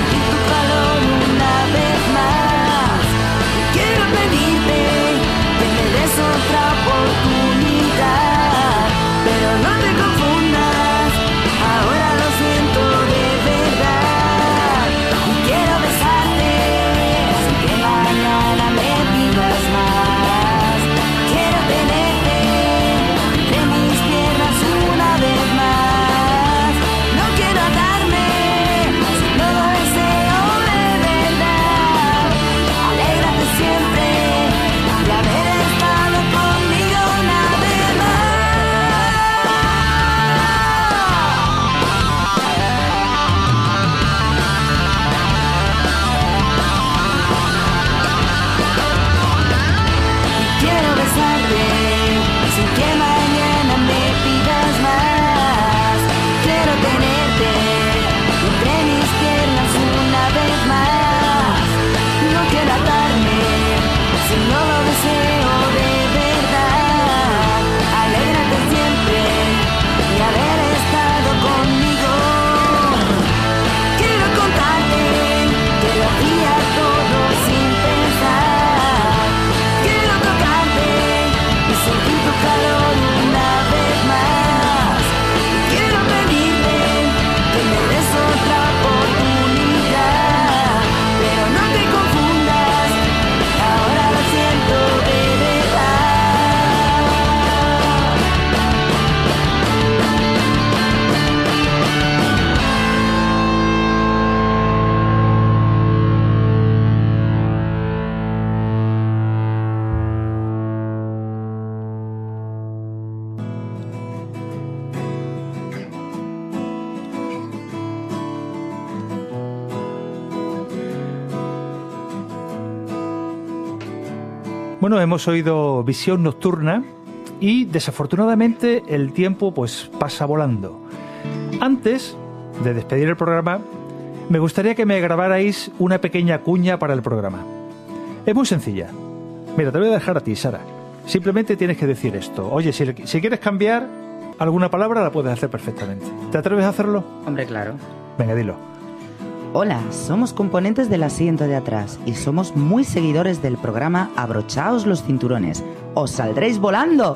Bueno, hemos oído Visión Nocturna y desafortunadamente el tiempo pues pasa volando. Antes de despedir el programa, me gustaría que me grabarais una pequeña cuña para el programa. Es muy sencilla. Mira, te voy a dejar a ti, Sara. Simplemente tienes que decir esto. Oye, si, si quieres cambiar alguna palabra, la puedes hacer perfectamente. ¿Te atreves a hacerlo? Hombre, claro. Venga, dilo. Hola, somos componentes del asiento de atrás y somos muy seguidores del programa Abrochaos los cinturones. ¡Os saldréis volando!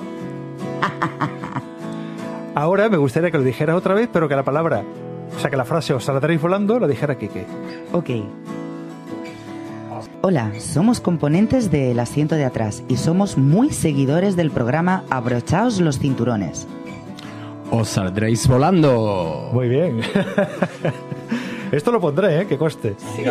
Ahora me gustaría que lo dijeras otra vez, pero que la palabra, o sea, que la frase "os saldréis volando" la dijera Quique. Ok. Hola, somos componentes del asiento de atrás y somos muy seguidores del programa Abrochaos los cinturones. ¡Os saldréis volando! Muy bien. Esto lo pondré, ¿eh? Que conste. Sí.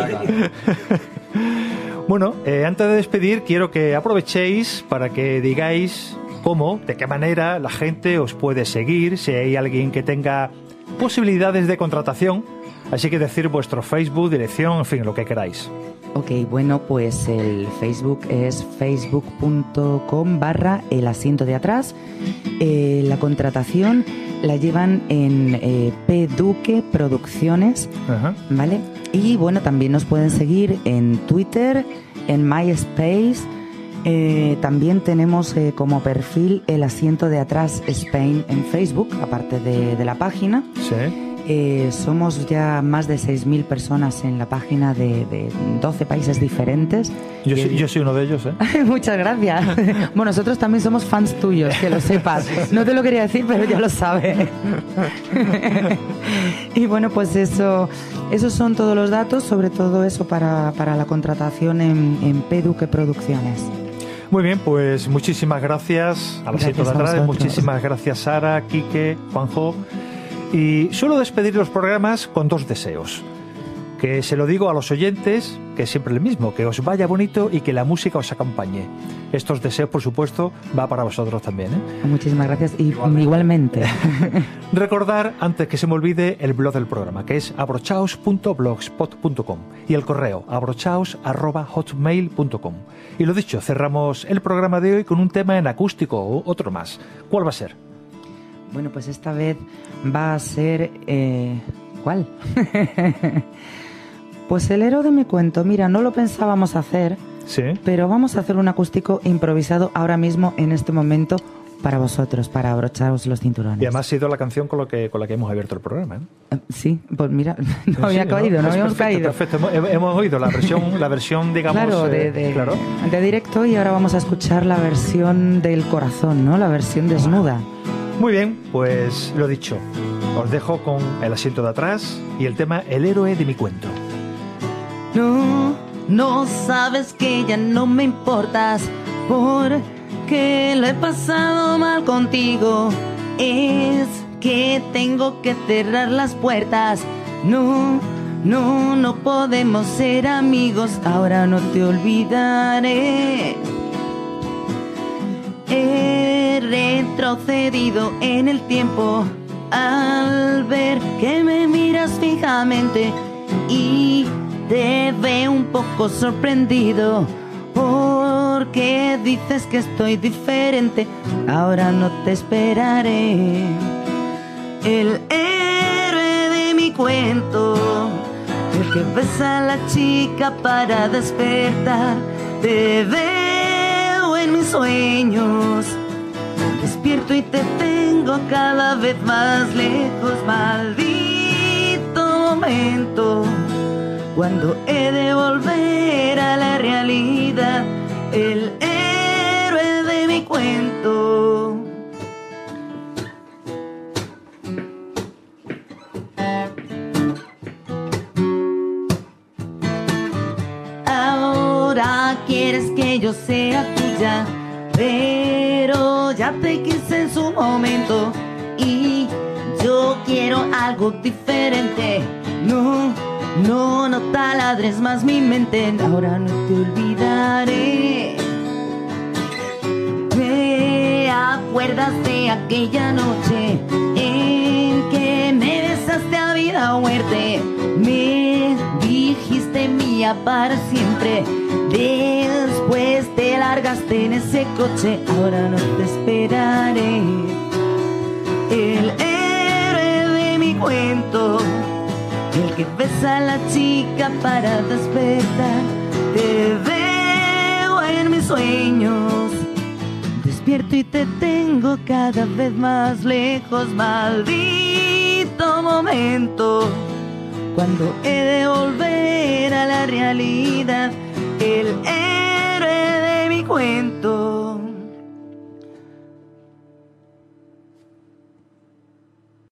Bueno, eh, antes de despedir, quiero que aprovechéis para que digáis cómo, de qué manera la gente os puede seguir, si hay alguien que tenga posibilidades de contratación. Así que decir vuestro Facebook, dirección, en fin, lo que queráis. Ok, bueno, pues el Facebook es facebook punto com barra el asiento de atrás. Eh, la contratación la llevan en eh, P. Duque Producciones, Ajá. ¿vale? Y bueno, también nos pueden seguir en Twitter, en MySpace. Eh, también tenemos eh, como perfil el asiento de atrás Spain en Facebook, aparte de, de la página. Sí. Eh, somos ya más de seis mil personas en la página de, de doce países diferentes. Yo, soy, yo soy uno de ellos, ¿eh? Muchas gracias. Bueno, nosotros también somos fans tuyos, que lo sepas. No te lo quería decir, pero ya lo sabes. Y bueno, pues eso, esos son todos los datos, sobre todo eso para, para la contratación en, en P. Duque Producciones. Muy bien, pues muchísimas gracias al asiento de atrás. Muchísimas gracias, Sara, Quique, Juanjo. Y suelo despedir los programas con dos deseos. Que se lo digo a los oyentes, que es siempre el mismo, que os vaya bonito y que la música os acompañe. Estos deseos, por supuesto, va para vosotros también, ¿eh? Muchísimas gracias y igualmente. igualmente. Recordar, antes que se me olvide, el blog del programa, que es abrochaos punto blogspot punto com y el correo abrochaos arroba hotmail punto com. Y lo dicho, cerramos el programa de hoy con un tema en acústico o otro más. ¿Cuál va a ser? Bueno, pues esta vez va a ser... Eh, ¿Cuál? Pues el héroe de mi cuento. Mira, no lo pensábamos hacer, sí, pero vamos a hacer un acústico improvisado ahora mismo, en este momento, para vosotros, para abrocharos los cinturones. Y además ha sido la canción con, lo que, con la que hemos abierto el programa, ¿eh? Sí, pues mira, no sí, había caído, no, no habíamos perfecto, caído. Perfecto, hemos, hemos oído la versión, la versión digamos... Claro, de, de, eh, claro, de directo, y ahora vamos a escuchar la versión del corazón, ¿no? La versión desnuda. Muy bien, pues lo dicho, os dejo con el asiento de atrás y el tema El héroe de mi cuento. No, no sabes que ya no me importas, porque lo he pasado mal contigo. Es que tengo que cerrar las puertas. No, no, no podemos ser amigos. Ahora no te olvidaré. He retrocedido en el tiempo al ver que me miras fijamente y te veo un poco sorprendido porque dices que estoy diferente. Ahora no te esperaré. El héroe de mi cuento, el que besa a la chica para despertar. Te veo en mis sueños, despierto y te tengo cada vez más lejos. Maldito momento, cuando he de volver a la realidad. El héroe de mi cuento. Ahora quieres que yo sea tuya, pero ya te quise en su momento y yo quiero algo diferente. No, no, no taladres más mi mente. Ahora no te olvidaré. ¿Te acuerdas de aquella noche en que me besaste a vida o muerte? Me dijiste mía para siempre. Después te largaste en ese coche, ahora no te esperaré. El héroe de mi cuento, el que besa a la chica para despertar. Te veo en mis sueños, despierto y te tengo cada vez más lejos. Maldito momento, cuando he de volver a la realidad. El héroe de mi cuento